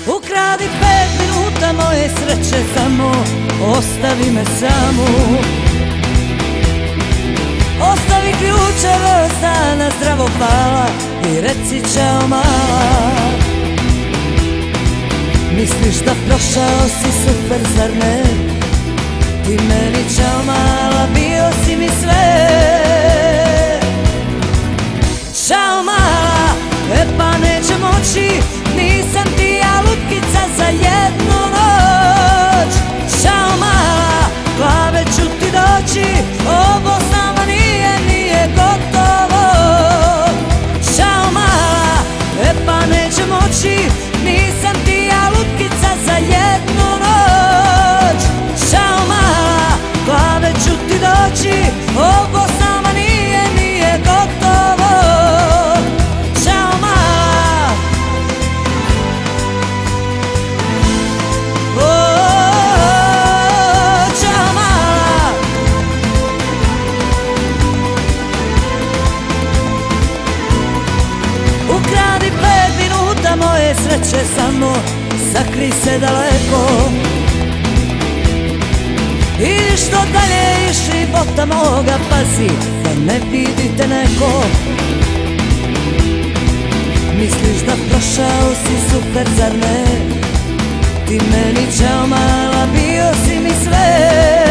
Ukradi 5 minuta moje sreće samo, ostavi me samu. Ostavi ključeve od stana, zdravo hvala i reci čao mala. Misliš da prošao si super, zar ne? Ti meni čao mala, bio si mi sve. Čao mala, e pa neće moći, nisam ti ja lutkica za jednu noć. Čao mala, glave ću ti doći, ovo s nama nije gotovo. Čao mala, e pa neće moći, nisam ti ja lutkica za jednu noć. Čao mala, glave ću ti doći, ovo s nama nije gotovo. Čao mala, čao mala. Ukradi 5 minuta moje sreće samo, sakri se daleko. I što dalje iš života moga, pazi da ne vidite neko. Misliš da prošao si super, zar ne? Ti meni čao mala, bio si mi sve.